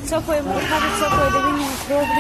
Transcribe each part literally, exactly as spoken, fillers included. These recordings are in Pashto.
څوک وایي مرکه ده، څوک وایي د وینې میکروب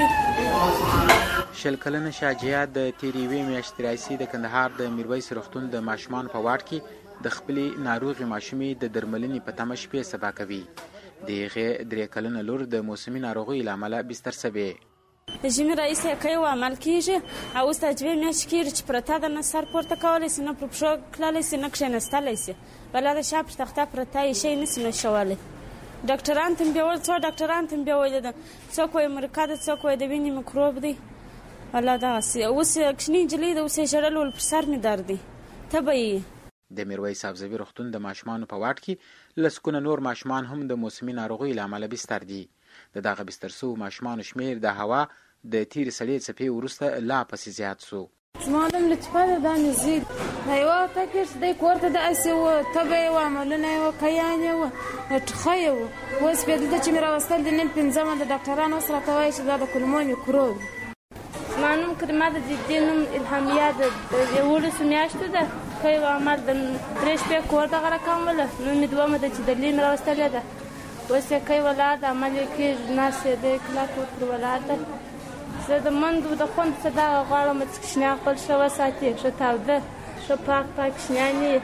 دی. شل کلنه شاجیه د تېرې یوې میاشتې راهیسې د کندهار د میرویس روغتون د ماشومانو په واټ کې د خپلې ناروغې ماشومې د درملنې په تمه شپې سبا کوي. د هغې درې کلنه لور د موسمي ناروغیو له امله بستر شوې. د ژمي راهیسې یې کوي و عمل کېږي او اوس دا دوې میاشتې کېږي چې پرته ده، نه سر پورته کولی سي، نه پر پښو تللی سي، نه کښېنستلی سي. بلا د شا پر تخته پرته یې شی نه سي نشولی. ډاکټران ته مې بیا ویل، څو ډاکټران ته مې بیا ویلي ده، څوک وایي مرکه ده، څوک وایي د وینې میکروب دی. والا دغسې اوس کوچنۍ نجلۍ ده، اوس یې ژړل ول پر سر مې درد دی، تبه یې. د میرویس سبزوي روغتون د ماشومانو په واټ کې لسګونه نور ماشومان هم د موسمي ناروغیو له امله بستر دي. د دغه بستر سوو ماشومانو شمېر د هوا د تیرې سړې څپې وروسته لا پسې زیات سو. زما دم لطفه ده دا مې زید د یوه تکې چې دی کور ته داسې وه، تبه یې وه، عملونه یې وه، کیان یې وه، ټخه یې وه. اوس بیا دلته چې مې راوستل د نن پنځمه د ډاکټران اوس راته وایي چې دا د کولمو میکروب دی. زما نوم کریمه ده، د دې نوم الهامیه ده، د یولسو میاشتو ده. کوي و عمل د درې شپې کور دغه رقم وله، نن مې دومه ده چې دلې مې راوستلې ده. اوس یې کوي ولاړ ده، عمل یې کېږي، ناست یې دی کلک ورپورې ولاړ ده. زه د منډو د خوند څه دغه غواړم چې کوچنیان خپل ښه وساتي، ښه تاوده، ښه پاک پاک کوچنیان یې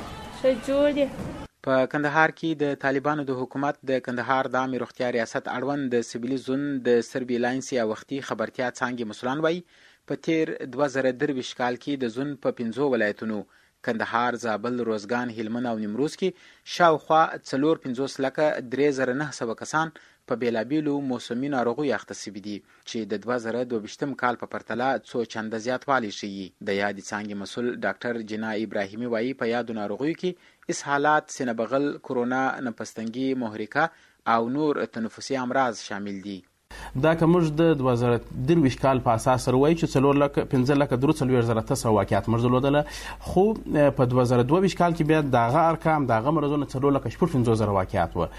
ښه جوړ یې. په کندهار کې د طالبانو د حکومت د کندهار د عامې روغتیا ریاست اړوند د سیبلي زون د سربیلانس یا وختي خبرتیا څانګې مسؤلان وایي په تیر دوه زره درویشت کال کې د زون په پنځو ولایتونو کندهار، زابل، روزګان، هلمند او نیمروز کې شاوخوا څلور پنځوس لکه درې زره نه سوه کسان په بېلابېلو موسمي ناروغیو اخته سوي دي چې د دوه زره دوه ویشتم کال په پرتله څو چنده زیاتوالی ښیي. د یادې څانګې مسؤل ډاکټر جنا ابراهیمي وایي په یادو ناروغیو کې اسهالات، سینه بغل، کرونا، نفستنګي، محرکه او نور تنفسي امراض شامل دي. دا که موږ د دوه زره درویشت کال په اساس سره وایو چې څلور لکه پنځه لکه درې څلوېښت زره اته سوه واقعات موږ درلودله، خو په دوه زره دوه ویشت کال کې بیا د هغه ارقام د هغه مرضونو څلور لکه شپږ پنځوس زره واقعات وه.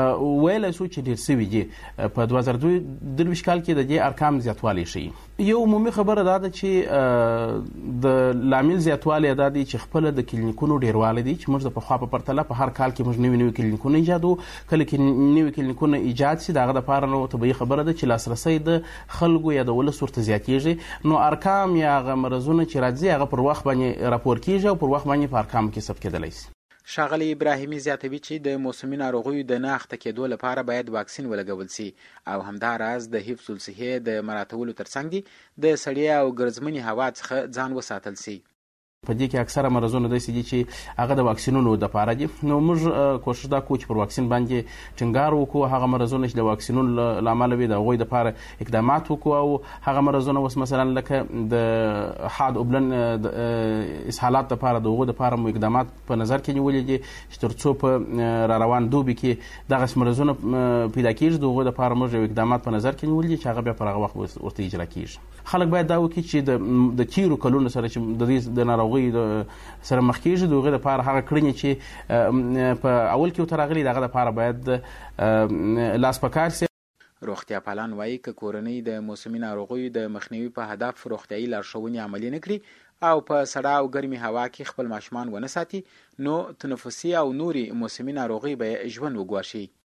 ویلی سو چې ډېر سوي دي. په دوه زره درویشت کال کې د دې ارقام زیاتوالی ښیي. یو عمومي خبره دا ده چې د لامل زیاتوالی دا دی چې خپله د کلینیکونو ډېروالی دی چې موږ د پخوا په پرتله په هر کال کې موږ نوي نوي کلینیکونه ایجادوو. کله چې نوي کلینیکونه ایجاد سي د هغه دپاره نو طبیعي خبره ده چې لاسرسی د خلکو یا د ولس ورته زیاتېږي، نو ارقام یا هغه مرضونه چې راځي هغه پر وخت باندې راپور کېږي او پر وخت باندې په ارقامو کې ثبت کېدلی سي. ښاغلی ابراهیمي زیاتوي چې د موسمي ناروغیو د نه اخته کېدو لپاره باید واکسین ولګول سي او همداراز د حفظ الصحې د مراعاتولو ترڅنګ دي د سړې او ګرځمنې هوا څخه ځان وساتل سي. په دې کې اکثره مرضونه داسې دي چې هغه د واکسینونو دپاره دي، نو موږ کوشش دا کوو چې پر واکسین باندې ټینګار وکړو. هغه مرضونه چې د واکسینونو له امله وي د هغوی دپاره اقدامات وکړو او هغه مرضونه اوس مثلا لکه د حاد اوبلن د اسهالات دپاره د هغو دپاره مو اقدامات په نظر کې نیولي دي چې تر څو په را روان دوبي کې دغسې مرضونه پیدا کېږي د هغوی دپاره موږ یو اقدامات په نظر کې نیولي دي چې هغه بیا پر هغه وخت ورته اجرا کېږي. خلک باید دا وکړي چې د تیرو کلونو سره چې د دې د ناروغ سره مخ کېږي د هغې دپاره هغه کړنې چې په اول کې ورته راغلي د هغه دپاره باید لاس په کار سي. روغتیا پالان وایي که کورنۍ د موسمي ناروغیو د مخنیوي په هدف روغتیایي لارښوونې عملي نه کړي او په سړه او ګرمې هوا کې خپل ماشومان ونه ساتي نو تنفسي او نورې موسمي ناروغۍ به یې ژوند وګواښي.